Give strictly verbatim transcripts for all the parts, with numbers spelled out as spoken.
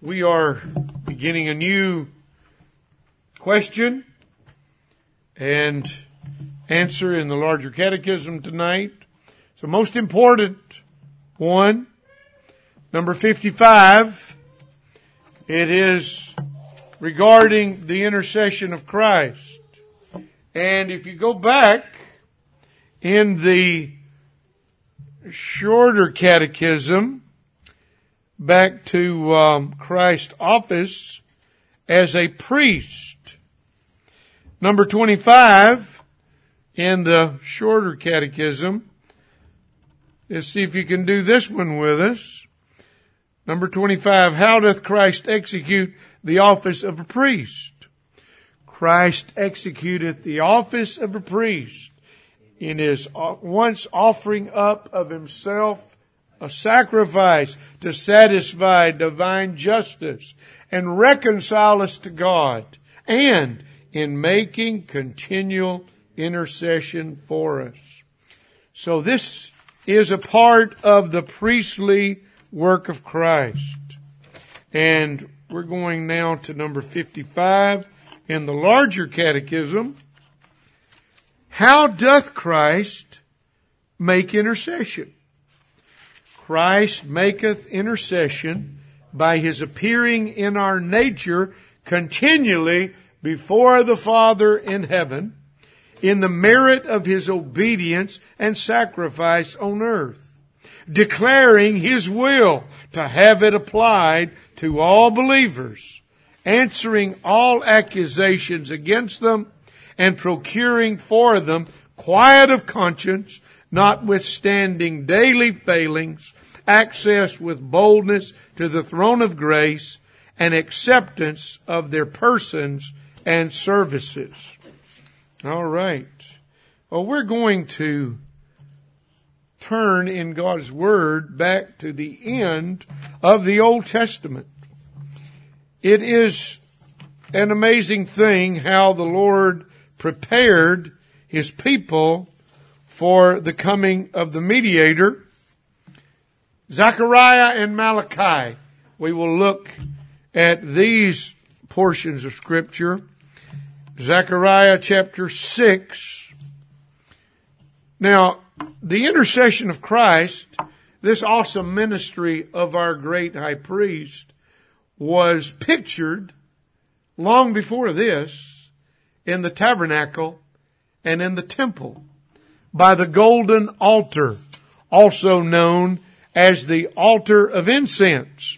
We are beginning a new question and answer in the larger catechism tonight. It's the most important one, number fifty-five. It is regarding the intercession of Christ. And if you go back in the shorter catechism, back to um, Christ's office as a priest, number twenty-five in the shorter catechism. Let's see if you can do this one with us. Number twenty-five, how doth Christ execute the office of a priest? Christ executeth the office of a priest in his once offering up of himself a sacrifice to satisfy divine justice and reconcile us to God, and in making continual intercession for us. So this is a part of the priestly work of Christ. And we're going now to number fifty-five in the larger catechism. How doth Christ make intercession? Christ maketh intercession by his appearing in our nature continually before the Father in heaven, in the merit of his obedience and sacrifice on earth, declaring his will to have it applied to all believers, answering all accusations against them, and procuring for them quiet of conscience, notwithstanding daily failings, access with boldness to the throne of grace, and acceptance of their persons and services. All right. Well, we're going to turn in God's Word back to the end of the Old Testament. It is an amazing thing how the Lord prepared his people for the coming of the mediator. Zechariah and Malachi. We will look at these portions of Scripture. Zechariah chapter six. Now, the intercession of Christ, this awesome ministry of our great high priest, was pictured long before this in the tabernacle and in the temple by the golden altar, also known as the altar of incense.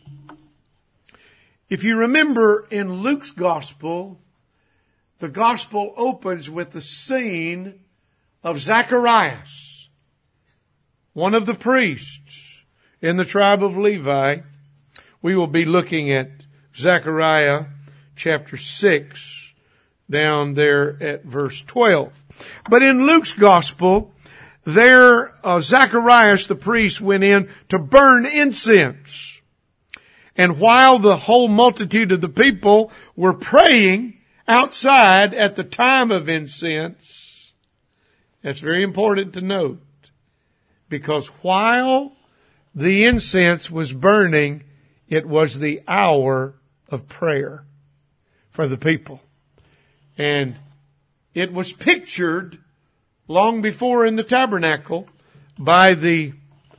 If you remember in Luke's gospel, the gospel opens with the scene of Zacharias, one of the priests in the tribe of Levi. We will be looking at Zechariah chapter six, down there at verse twelve. But in Luke's gospel, there uh, Zacharias the priest went in to burn incense. And while the whole multitude of the people were praying outside at the time of incense, that's very important to note, because while the incense was burning, it was the hour of prayer for the people. And it was pictured long before in the tabernacle by the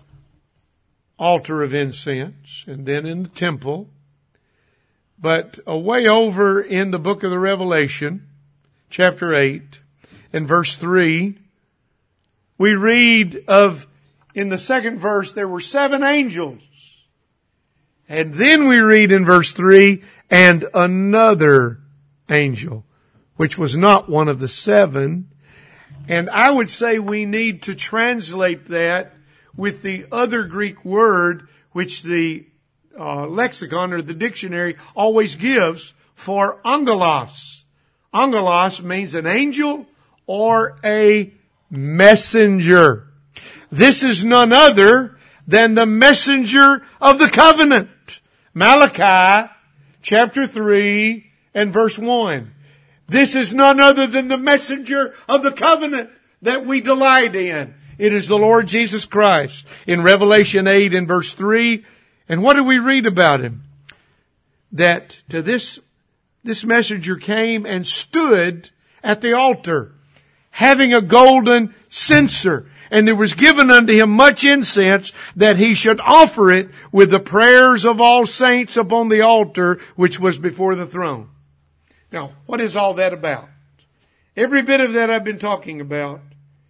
altar of incense and then in the temple. But away over in the book of the Revelation, chapter eight and verse three, we read of, in the second verse, there were seven angels. And then we read in verse three, and another angel, which was not one of the seven. And I would say we need to translate that with the other Greek word which the uh, lexicon or the dictionary always gives for angelos. Angelos means an angel or a messenger. This is none other than the messenger of the covenant. Malachi chapter three and verse one. This is none other than the messenger of the covenant that we delight in. It is the Lord Jesus Christ. In Revelation eight and verse three, and what do we read about him? that to this, this messenger came and stood at the altar, having a golden censer. And there was given unto him much incense, that he should offer it with the prayers of all saints upon the altar which was before the throne. Now, what is all that about? Every bit of that I've been talking about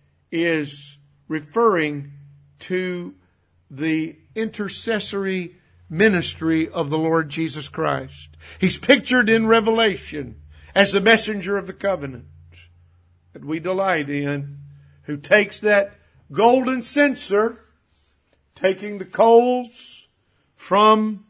is referring to the intercessory ministry of the Lord Jesus Christ. He's pictured in Revelation as the messenger of the covenant that we delight in, who takes that golden censer, taking the coals from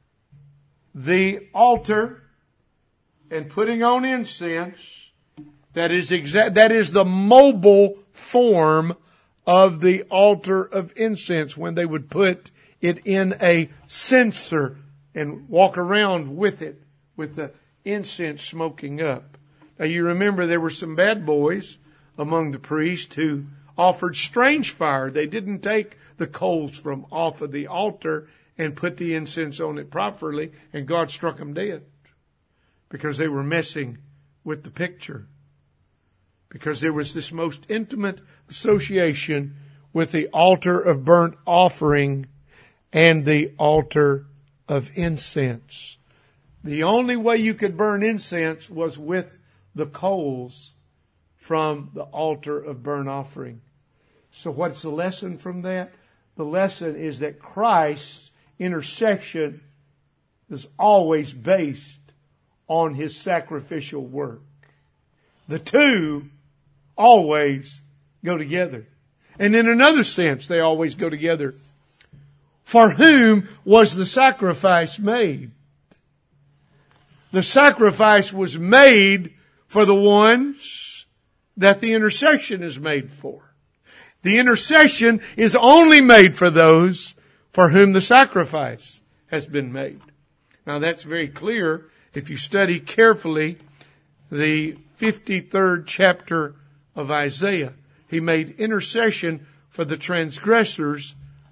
the altar and putting on incense. That is exact, that is the mobile form of the altar of incense, when they would put it in a censer and walk around with it, with the incense smoking up. Now you remember there were some bad boys among the priests who offered strange fire. They didn't take the coals from off of the altar and put the incense on it properly, and God struck them dead because they were messing with the picture. Because there was this most intimate association with the altar of burnt offering and the altar of incense. The only way you could burn incense was with the coals from the altar of burnt offering. So what's the lesson from that? The lesson is that Christ's intercession is always based on his sacrificial work. The two always go together. And in another sense, they always go together. For whom was the sacrifice made? The sacrifice was made for the ones that the intercession is made for. The intercession is only made for those for whom the sacrifice has been made. Now that's very clear if you study carefully the fifty-third chapter of Isaiah. He made intercession for the transgressors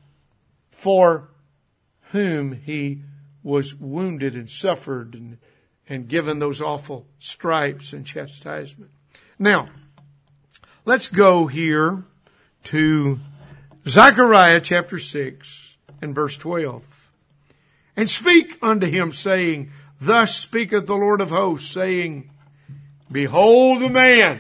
for whom he was wounded and suffered and, and given those awful stripes and chastisement. Now, let's go here to Zechariah chapter six and verse twelve. And speak unto him, saying, Thus speaketh the Lord of hosts, saying, Behold the man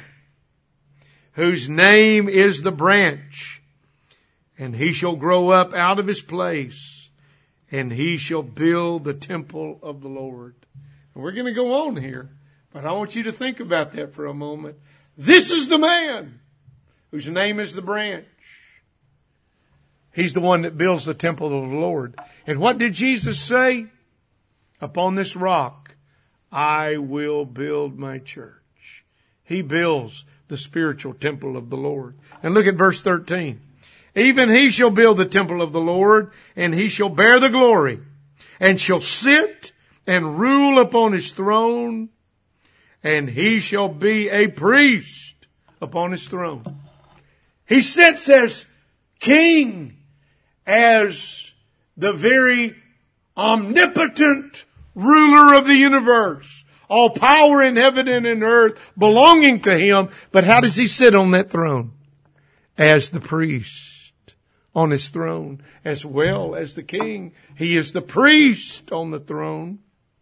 whose name is the branch, and he shall grow up out of his place, and he shall build the temple of the Lord. And we're going to go on here, but I want you to think about that for a moment. This is the man whose name is the branch. He's the one that builds the temple of the Lord. And what did Jesus say? Upon this rock, I will build my church. He builds the spiritual temple of the Lord. And look at verse thirteen. Even he shall build the temple of the Lord, and he shall bear the glory, and shall sit and rule upon his throne, and he shall be a priest upon his throne. He sits as king, as the very omnipotent ruler of the universe. All power in heaven and in earth belonging to him. But how does he sit on that throne? As the priest on his throne, as well as the king. He is the priest on the throne.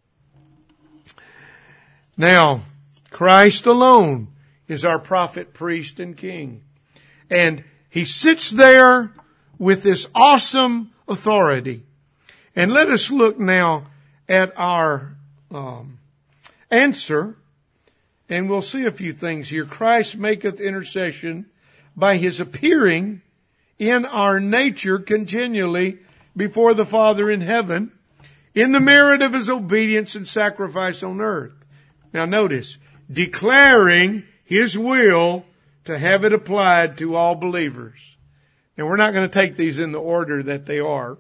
Now, Christ alone is our prophet, priest, and king. And he sits there with this awesome authority. And let us look now at our um, answer, and we'll see a few things here. Christ maketh intercession by his appearing in our nature continually before the Father in heaven, in the merit of his obedience and sacrifice on earth. Now notice, declaring his will to have it applied to all believers. And we're not going to take these in the order that they are.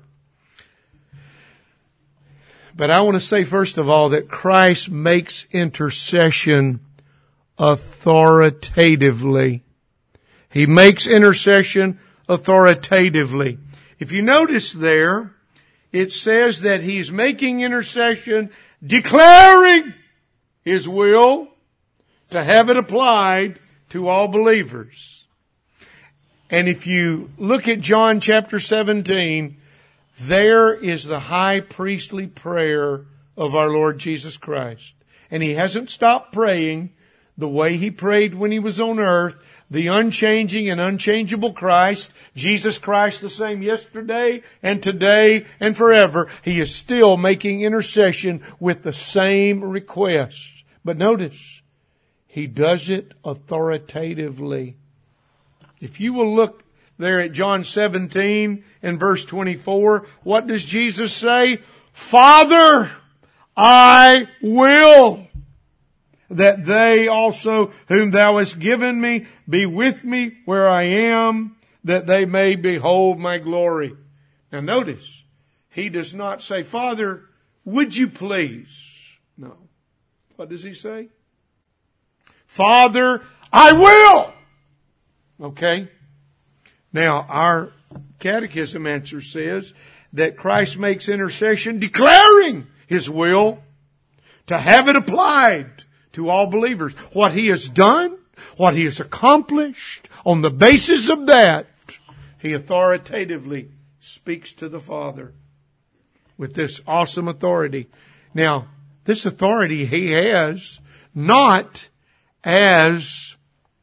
But I want to say first of all that Christ makes intercession authoritatively. He makes intercession authoritatively. If you notice there, it says that he's making intercession declaring His will, to have it applied to all believers. And if you look at John chapter seventeen, there is the high priestly prayer of our Lord Jesus Christ. And He hasn't stopped praying the way He prayed when He was on earth. The unchanging and unchangeable Christ, Jesus Christ the same yesterday and today and forever. He is still making intercession with the same requests. But notice, He does it authoritatively. If you will look there at John seventeen and verse twenty-four, what does Jesus say? Father, I will that they also whom Thou hast given me be with me where I am, that they may behold my glory. Now notice, He does not say, Father, would you please? No. What does He say? Father, I will! Okay. Now, our catechism answer says that Christ makes intercession declaring His will to have it applied to all believers. What He has done, what He has accomplished, on the basis of that, He authoritatively speaks to the Father with this awesome authority. Now, this authority He has not as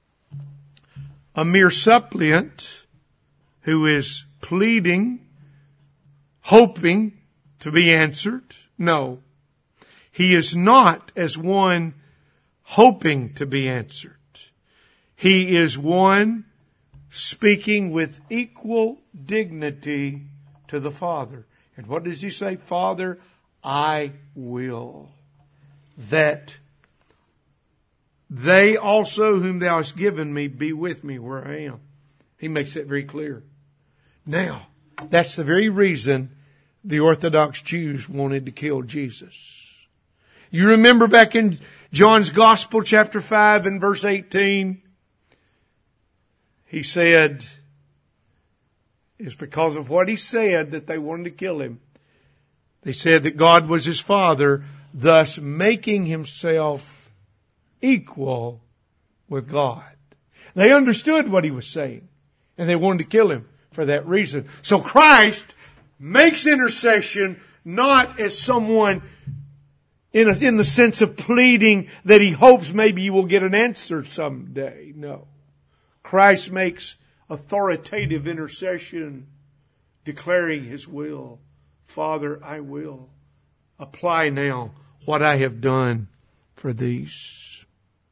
a mere suppliant who is pleading, hoping to be answered. No. He is not as one hoping to be answered. He is one speaking with equal dignity to the Father. And what does He say? Father, I will that they also whom Thou hast given me be with me where I am. He makes that very clear. Now, that's the very reason the Orthodox Jews wanted to kill Jesus. You remember back in John's Gospel, chapter five and verse eighteen, he said, it's because of what he said that they wanted to kill Him. They said that God was His Father, thus making Himself equal with God. They understood what He was saying, and they wanted to kill Him for that reason. So Christ makes intercession not as someone in, a, in the sense of pleading that He hopes maybe you will get an answer someday. No. Christ makes authoritative intercession, declaring His will. Father, I will apply now what I have done for these.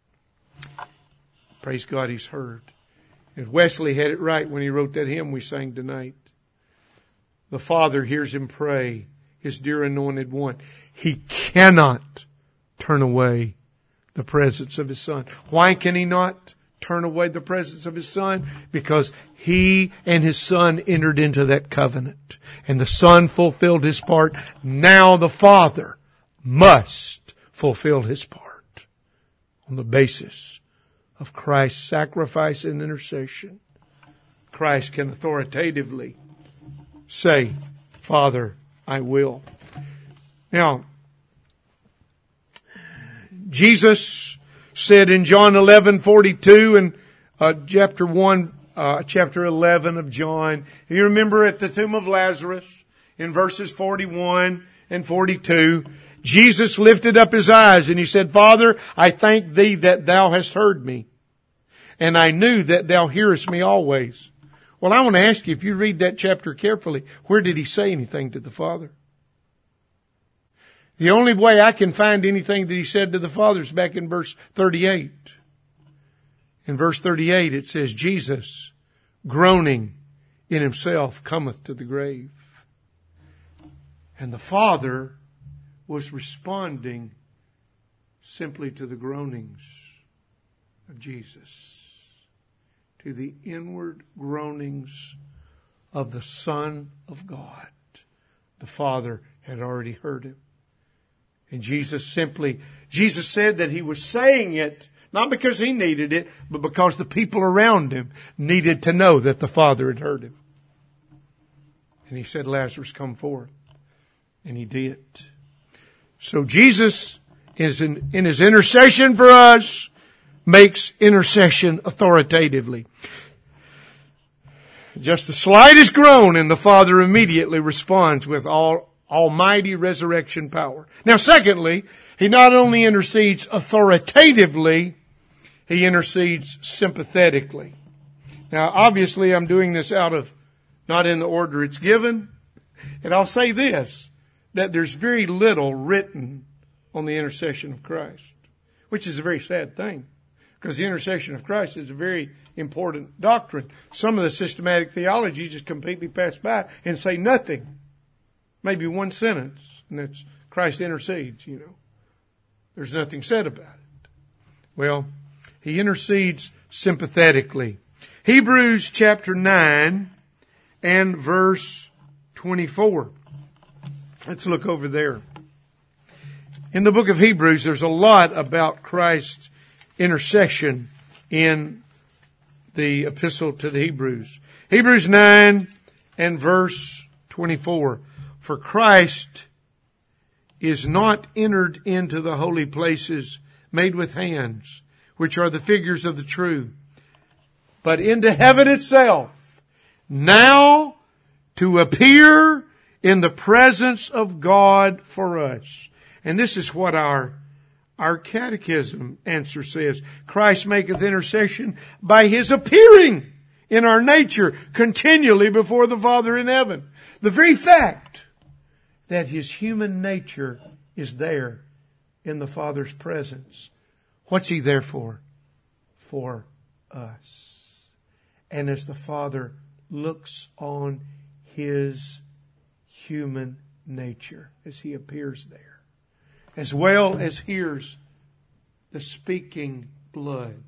Praise God, He's heard. And Wesley had it right when he wrote that hymn we sang tonight. The Father hears him pray, His dear anointed one. He cannot turn away the presence of His Son. Why can He not turn away the presence of His Son? Because He and His Son entered into that covenant. And the Son fulfilled His part. Now the Father must fulfill His part on the basis of Christ's sacrifice and intercession. Christ can authoritatively say, Father, I will. Now, Jesus said in John eleven forty-two and uh, chapter one, uh, chapter eleven of John, you remember at the tomb of Lazarus in verses forty-one and forty-two, Jesus lifted up His eyes and He said, Father, I thank Thee that Thou hast heard me, and I knew that Thou hearest me always. Well, I want to ask you, if you read that chapter carefully, where did He say anything to the Father? The only way I can find anything that He said to the Father is back in verse thirty-eight. In verse thirty-eight it says, Jesus, groaning in Himself, cometh to the grave. And the Father was responding simply to the groanings of Jesus, to the inward groanings of the Son of God. The Father had already heard Him. And Jesus simply, Jesus said that He was saying it not because He needed it, but because the people around Him needed to know that the Father had heard Him. And He said, Lazarus, come forth. And He did. So Jesus is in, in His intercession for us, makes intercession authoritatively. Just the slightest groan and the Father immediately responds with all almighty resurrection power. Now secondly, He not only intercedes authoritatively, He intercedes sympathetically. Now obviously I'm doing this out of, not in the order it's given. And I'll say this, that there's very little written on the intercession of Christ, which is a very sad thing. Because the intercession of Christ is a very important doctrine. Some of the systematic theology just completely pass by and say nothing. Maybe one sentence, and that's Christ intercedes, you know. There's nothing said about it. Well, He intercedes sympathetically. Hebrews chapter nine and verse twenty-four. Let's look over there. In the book of Hebrews, there's a lot about Christ's intercession in the epistle to the Hebrews. Hebrews nine and verse twenty-four. For Christ is not entered into the holy places made with hands, which are the figures of the true, but into heaven itself, now to appear in the presence of God for us. And this is what our Our catechism answer says. Christ maketh intercession by His appearing in our nature continually before the Father in heaven. The very fact that His human nature is there in the Father's presence. What's He there for? For us. And as the Father looks on His human nature as He appears there, as well as hears the speaking blood,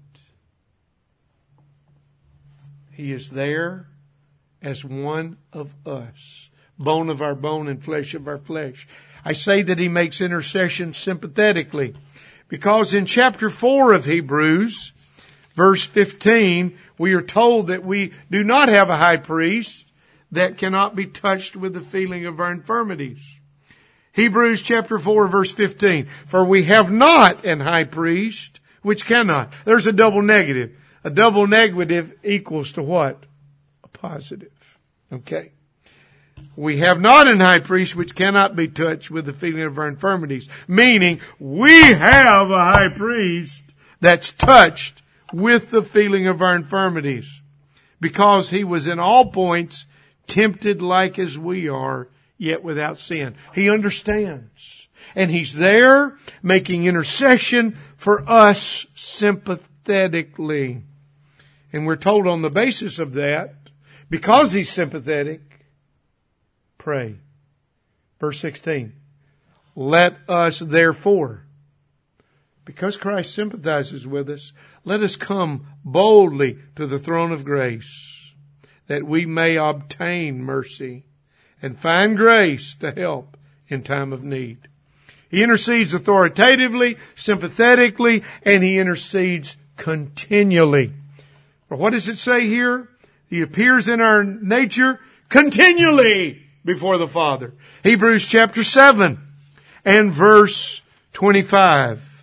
He is there as one of us, bone of our bone and flesh of our flesh. I say that He makes intercession sympathetically because in chapter four of Hebrews, verse fifteen, we are told that we do not have a high priest that cannot be touched with the feeling of our infirmities. Hebrews chapter four verse fifteen. For we have not an high priest which cannot. There's a double negative. A double negative equals to what? A positive. Okay. We have not an high priest which cannot be touched with the feeling of our infirmities. Meaning we have a high priest that's touched with the feeling of our infirmities. Because He was in all points tempted like as we are, yet without sin. He understands. And He's there making intercession for us sympathetically. And we're told on the basis of that, because He's sympathetic, pray. Verse sixteen. Let us therefore, because Christ sympathizes with us, let us come boldly to the throne of grace, that we may obtain mercy and find grace to help in time of need. He intercedes authoritatively, sympathetically, and He intercedes continually. But what does it say here? He appears in our nature continually before the Father. Hebrews chapter seven and verse twenty-five.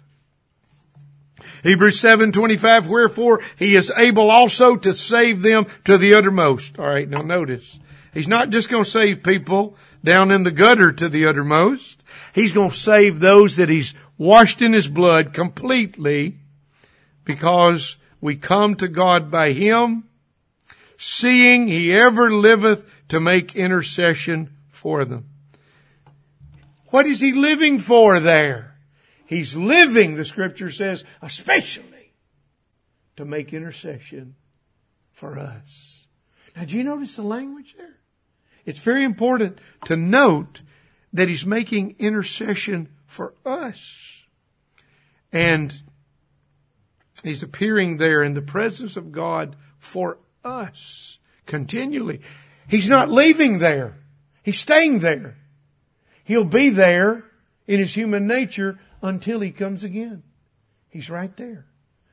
Hebrews seven twenty-five, wherefore He is able also to save them to the uttermost. All right, now notice. He's not just going to save people down in the gutter to the uttermost. He's going to save those that He's washed in His blood completely, because we come to God by Him, seeing He ever liveth to make intercession for them. What is He living for there? He's living, the Scripture says, especially to make intercession for us. Now, do you notice the language there? It's very important to note that He's making intercession for us. And He's appearing there in the presence of God for us continually. He's not leaving there. He's staying there. He'll be there in His human nature until He comes again. He's right there.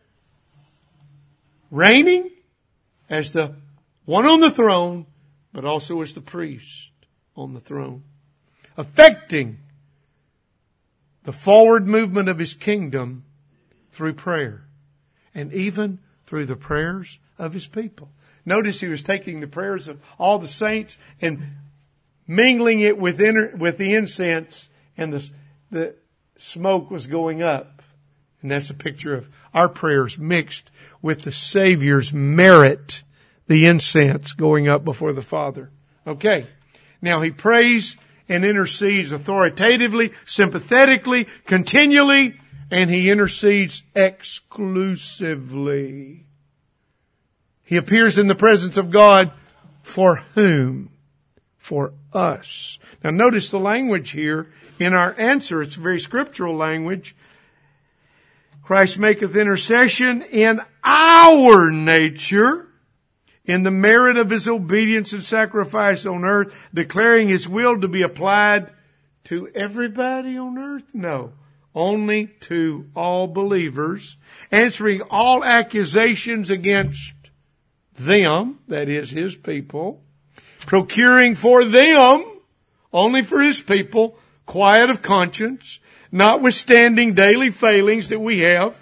Reigning as the one on the throne, but also as the priest on the throne. Affecting the forward movement of His kingdom through prayer. And even through the prayers of His people. Notice He was taking the prayers of all the saints and mingling it with, inner, with the incense, and the, the smoke was going up. And that's a picture of our prayers mixed with the Savior's merit, the incense going up before the Father. Okay. Now He prays and intercedes authoritatively, sympathetically, continually, and He intercedes exclusively. He appears in the presence of God for whom? For us. Now notice the language here in our answer. It's a very scriptural language. Christ maketh intercession in our nature, in the merit of His obedience and sacrifice on earth, declaring His will to be applied to everybody on earth? No. Only to all believers, answering all accusations against them, that is His people, procuring for them, only for His people, quiet of conscience, notwithstanding daily failings that we have,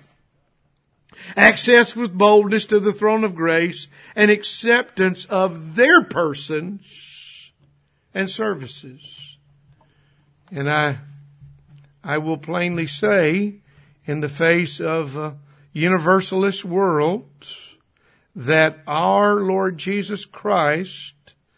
access with boldness to the throne of grace, and acceptance of their persons and services. And I, I will plainly say, in the face of a universalist world, that our Lord Jesus Christ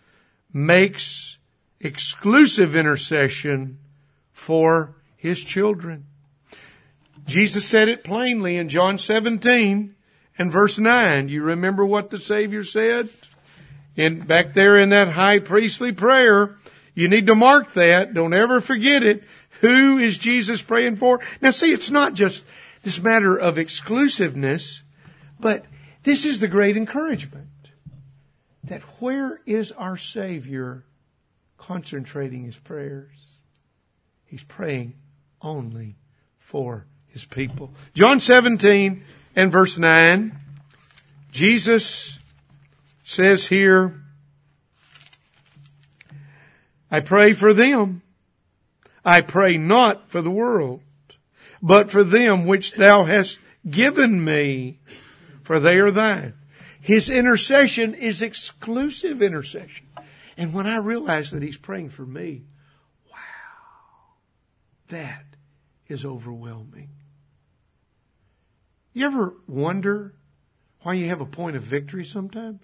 makes exclusive intercession for His children. Jesus said it plainly in John seventeen and verse nine. You remember what the Savior said? In, back there in that high priestly prayer, you need to mark that. Don't ever forget it. Who is Jesus praying for? Now see, it's not just this matter of exclusiveness, but this is the great encouragement. That where is our Savior concentrating His prayers? He's praying only for His people. John seventeen and verse nine, Jesus says here, I pray for them. I pray not for the world, but for them which Thou hast given me, for they are Thine. His intercession is exclusive intercession. And when I realize that He's praying for me, that is overwhelming. You ever wonder why you have a point of victory sometimes?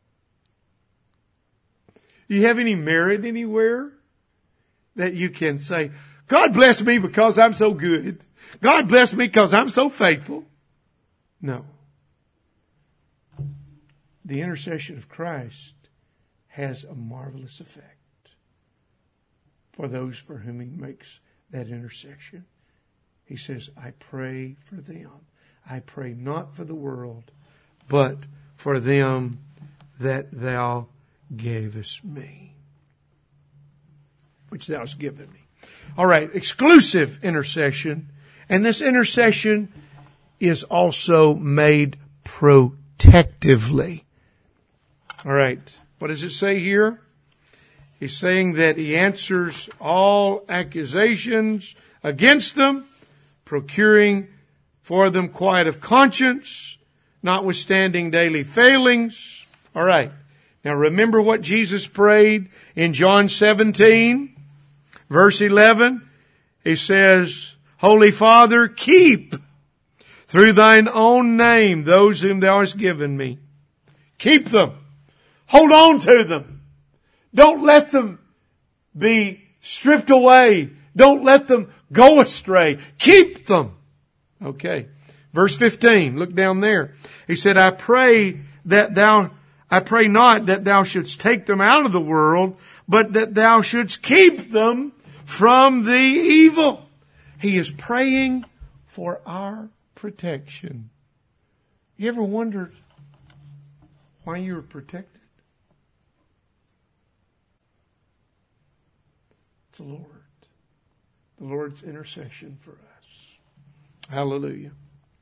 You have any merit anywhere that you can say, God bless me because I'm so good. God bless me because I'm so faithful. No. The intercession of Christ has a marvelous effect for those for whom He makes that intercession. He says, I pray for them. I pray not for the world, but for them that Thou gavest me. Which Thou hast given me. All right, exclusive intercession. And this intercession is also made protectively. All right, what does it say here? He's saying that He answers all accusations against them, procuring for them quiet of conscience, notwithstanding daily failings. All right. Now remember what Jesus prayed in John seventeen, verse eleven. He says, Holy Father, keep through Thine own name those whom Thou hast given me. Keep them. Hold on to them. Don't let them be stripped away. Don't let them go astray. Keep them. Okay. Verse fifteen, look down there. He said, I pray that thou, I pray not that Thou shouldst take them out of the world, but that Thou shouldst keep them from the evil. He is praying for our protection. You ever wondered why you were protected? It's the Lord. The Lord's intercession for us. Hallelujah.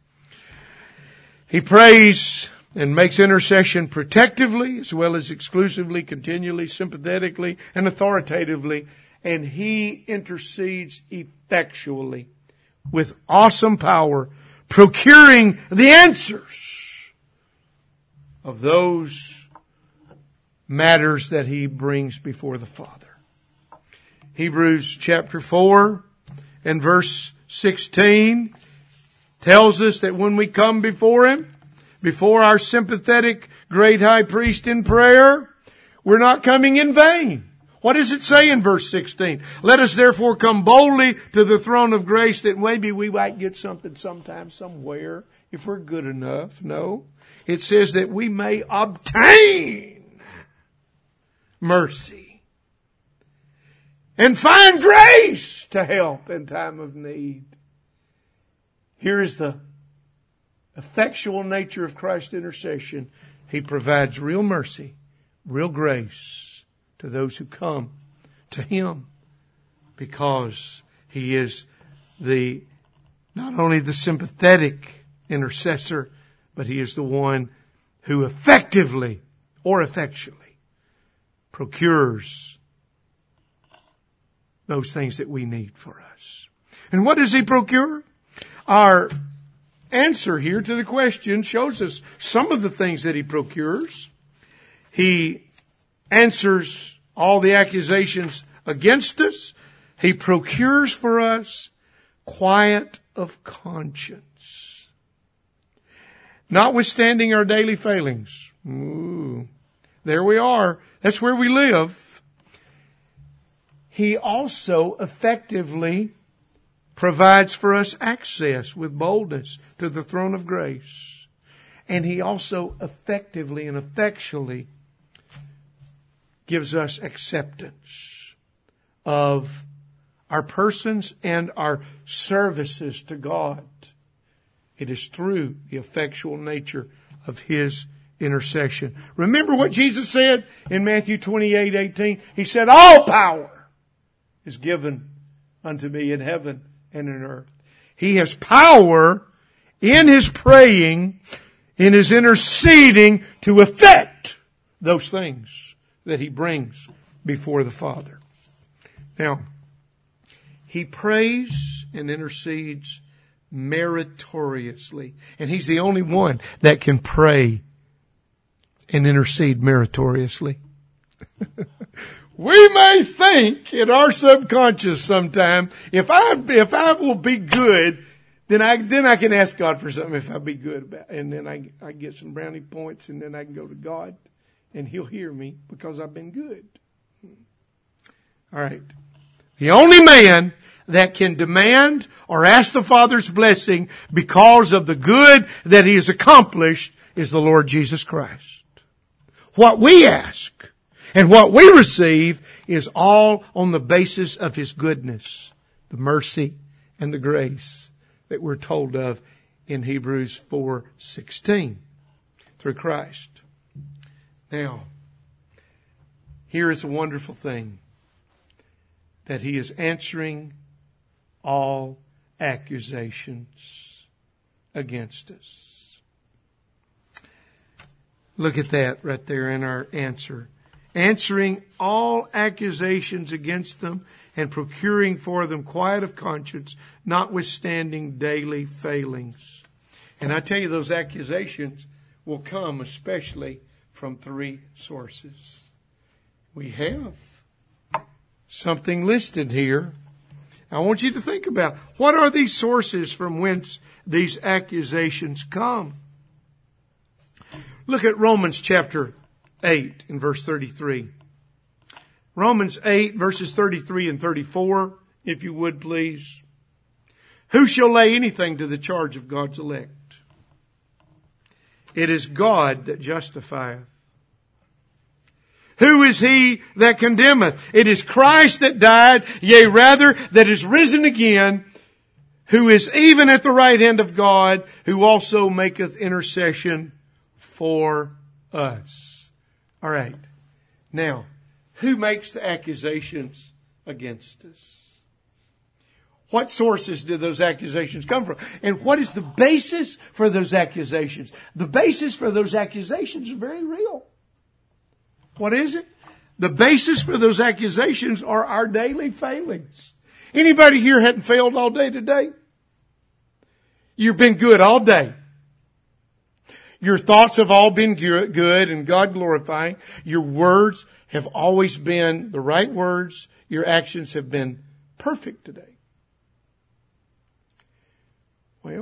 He prays and makes intercession protectively as well as exclusively, continually, sympathetically, and authoritatively. And He intercedes effectually. with awesome power, procuring the answers of those matters that He brings before the Father. Hebrews chapter four and verse sixteen tells us that when we come before Him, before our sympathetic great high priest in prayer, we're not coming in vain. What does it say in verse sixteen? Let us therefore come boldly to the throne of grace that maybe we might get something sometime, somewhere, if we're good enough. No. It says that we may obtain mercy and find grace to help in time of need. Here is the effectual nature of Christ's intercession. He provides real mercy, real grace to those who come to Him, because He is the not only the sympathetic intercessor, but He is the one who effectively or effectually procures those things that we need for us. And what does He procure? Our answer here to the question shows us some of the things that He procures. He answers all the accusations against us. He procures for us quiet of conscience, notwithstanding our daily failings. Ooh, there we are. That's where we live. He also effectively provides for us access with boldness to the throne of grace. And He also effectively and effectually gives us acceptance of our persons and our services to God. It is through the effectual nature of His intercession. Remember what Jesus said in Matthew twenty-eight eighteen? He said, all power is given unto me in heaven and in earth. He has power in His praying, in His interceding to effect those things that He brings before the Father. Now, He prays and intercedes meritoriously. And He's the only one that can pray and intercede meritoriously. We may think in our subconscious sometime, if I if I will be good, then I then I can ask God for something if I be good about it. And then I I get some brownie points, and then I can go to God and He'll hear me because I've been good. All right. The only man that can demand or ask the Father's blessing because of the good that He has accomplished is the Lord Jesus Christ. What we ask and what we receive is all on the basis of His goodness, the mercy and the grace that we're told of in Hebrews four sixteen through Christ. Now, here is a wonderful thing, that He is answering all accusations against us. Look at that right there in our answer. Answering all accusations against them and procuring for them quiet of conscience, notwithstanding daily failings. And I tell you, those accusations will come especially from three sources. We have something listed here. I want you to think about, what are these sources from whence these accusations come? Look at Romans chapter eight and verse thirty-three. Romans eight verses thirty-three and thirty-four, if you would please. Who shall lay anything to the charge of God's elect? It is God that justifieth. Who is he that condemneth? It is Christ that died, yea rather that is risen again, who is even at the right hand of God, who also maketh intercession for us. All right. Now, who makes the accusations against us? What sources do those accusations come from? And what is the basis for those accusations? The basis for those accusations is very real. What is it? The basis for those accusations are our daily failings. Anybody here hadn't failed all day today? You've been good all day. Your thoughts have all been good and God glorifying. Your words have always been the right words. Your actions have been perfect today. Well,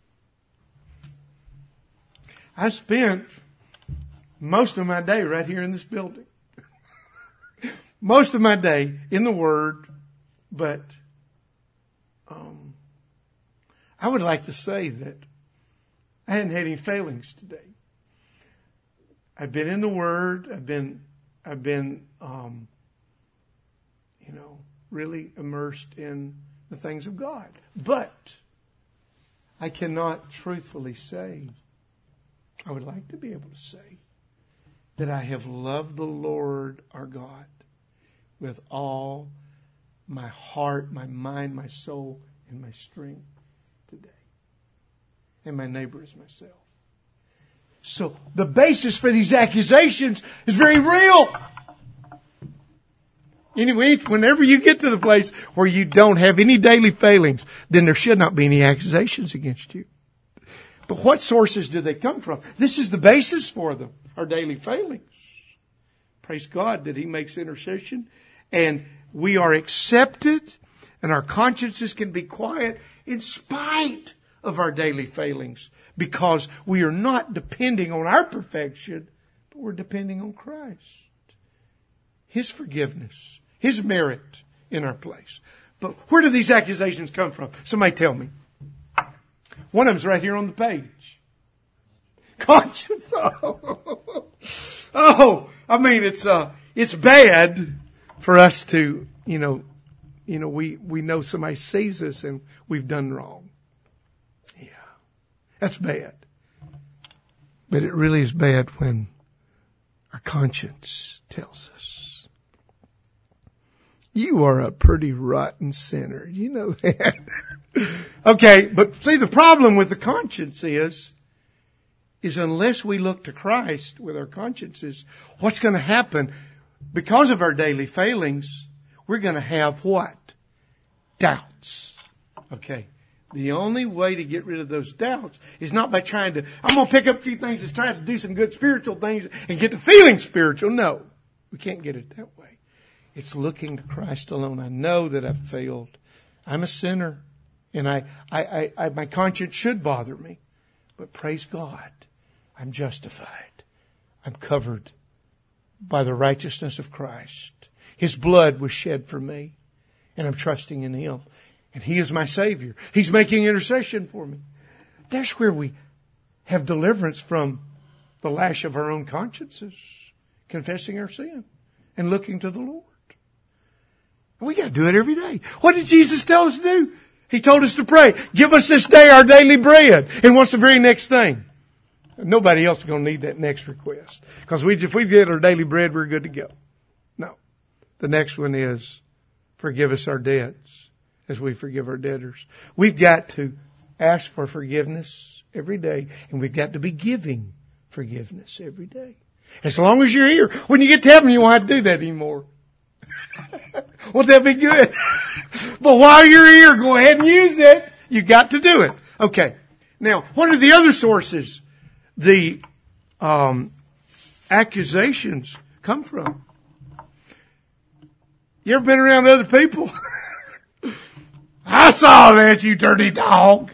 I spent most of my day right here in this building. Most of my day in the Word, but um, I would like to say that I hadn't had any failings today. I've been in the Word. I've been, I've been, um, you know, really immersed in the things of God. But I cannot truthfully say, I would like to be able to say, that I have loved the Lord our God with all my heart, my mind, my soul, and my strength today. And my neighbor is myself. So the basis for these accusations is very real. Anyway, whenever you get to the place where you don't have any daily failings, then there should not be any accusations against you. But what sources do they come from? This is the basis for them, our daily failings. Praise God that He makes intercession and we are accepted and our consciences can be quiet in spite of our daily failings because we are not depending on our perfection, but we're depending on Christ. His forgiveness, His merit in our place. But where do these accusations come from? Somebody tell me. One of them's right here on the page. Conscience. Oh, oh I mean, it's uh, it's bad for us to, you know, you know, we, we know somebody sees us and we've done wrong. Yeah, that's bad. But it really is bad when our conscience tells us, you are a pretty rotten sinner. You know that. Okay, but see, the problem with the conscience is, is unless we look to Christ with our consciences, what's going to happen? Because of our daily failings, we're going to have what? Doubts. Okay. The only way to get rid of those doubts is not by trying to, I'm going to pick up a few things and try to do some good spiritual things and get to feeling spiritual. No, we can't get it that way. It's looking to Christ alone. I know that I've failed. I'm a sinner. And I, I, I, I, my conscience should bother me. But praise God, I'm justified. I'm covered by the righteousness of Christ. His blood was shed for me. And I'm trusting in Him. And He is my Savior. He's making intercession for me. That's where we have deliverance from the lash of our own consciences. Confessing our sin and looking to the Lord. We got to do it every day. What did Jesus tell us to do? He told us to pray. Give us this day our daily bread. And what's the very next thing? Nobody else is going to need that next request. Because we, if we get our daily bread, we're good to go. No. The next one is forgive us our debts as we forgive our debtors. We've got to ask for forgiveness every day. And we've got to be giving forgiveness every day. As long as you're here. When you get to heaven, you won't have to do that anymore. Won't that be good? But while you're here, go ahead and use it. You got to do it. Okay. Now, what are the other sources the um, accusations come from? You ever been around other people? I saw that, you dirty dog.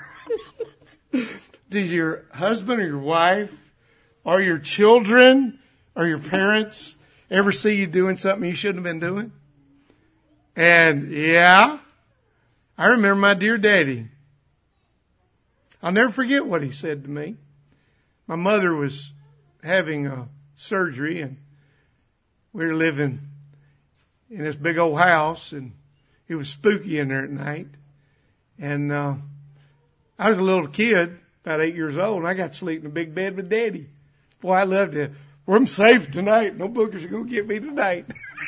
Did your husband or your wife or your children or your parents ever see you doing something you shouldn't have been doing? And yeah, I remember my dear daddy. I'll never forget what he said to me. My mother was having a surgery and we were living in this big old house and it was spooky in there at night. And uh, I was a little kid, about eight years old, and I got to sleep in a big bed with Daddy. Boy, I loved it. Well, I'm safe tonight. No boogers are going to get me tonight.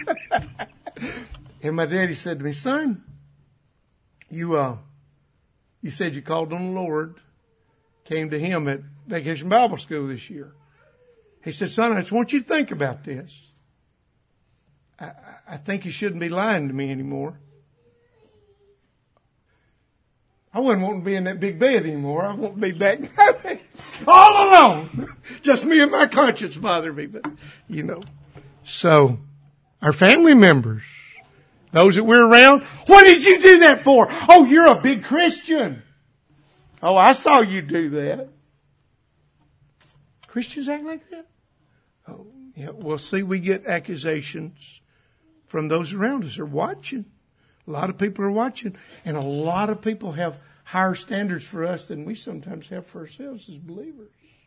And my daddy said to me, son, you uh, you said you called on the Lord, came to Him at Vacation Bible School this year. He said, son, I just want you to think about this. I, I think you shouldn't be lying to me anymore. I wouldn't want to be in that big bed anymore. I won't be back all alone. Just me and my conscience bother me. But, you know. So, our family members, those that we're around, what did you do that for? Oh, you're a big Christian. Oh, I saw you do that. Christians act like that? Oh, yeah. Well, see, we get accusations from those around us. They're watching. A lot of people are watching. And a lot of people have higher standards for us than we sometimes have for ourselves as believers.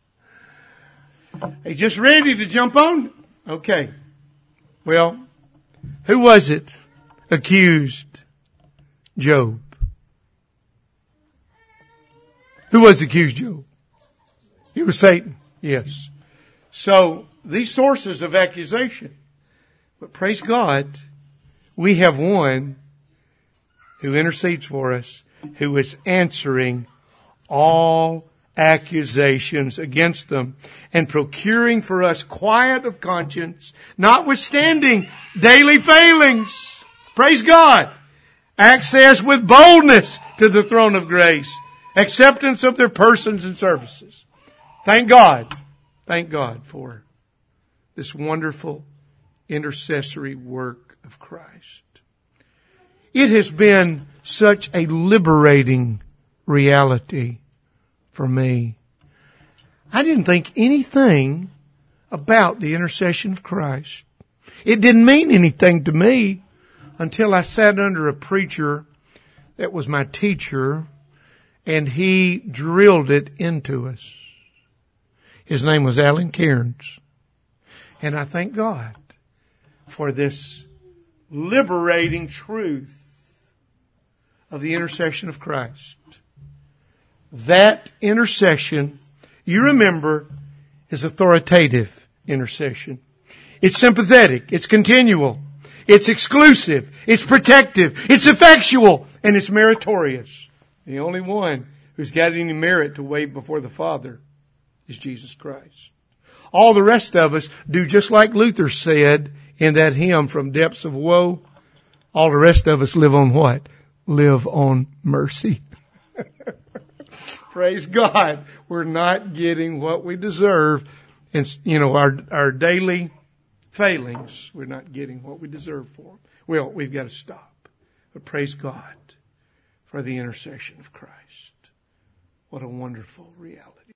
Hey, just ready to jump on? Okay. Well, who was it accused Job? Who was accused Job? It was Satan. Yes. So, these sources of accusation. But praise God, we have one who intercedes for us, who is answering all accusations against them and procuring for us quiet of conscience, notwithstanding daily failings. Praise God. Access with boldness to the throne of grace. Acceptance of their persons and services. Thank God. Thank God for this wonderful intercessory work of Christ. It has been such a liberating reality for me. I didn't think anything about the intercession of Christ. It didn't mean anything to me until I sat under a preacher that was my teacher, and he drilled it into us. His name was Alan Cairns. And I thank God for this liberating truth of the intercession of Christ. That intercession, you remember, is authoritative intercession. It's sympathetic. It's continual. It's exclusive. It's protective. It's effectual. And it's meritorious. The only one who's got any merit to wave before the Father is Jesus Christ. All the rest of us do just like Luther said in that hymn, From Depths of Woe. All the rest of us live on what? Live on mercy. Praise God. We're not getting what we deserve. And, you know, our, our daily failings, we're not getting what we deserve for them. Well, we've got to stop. But praise God for the intercession of Christ. What a wonderful reality.